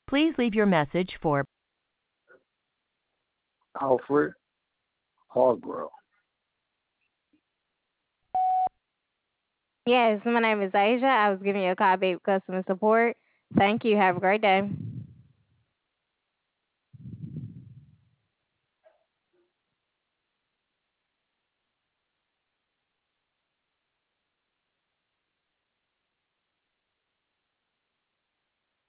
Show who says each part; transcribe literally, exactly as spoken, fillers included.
Speaker 1: Please leave your message for
Speaker 2: Alfred Hargrove.
Speaker 3: Yes, my name is Asia. I was giving you a call back with customer support. Thank you. Have a great day.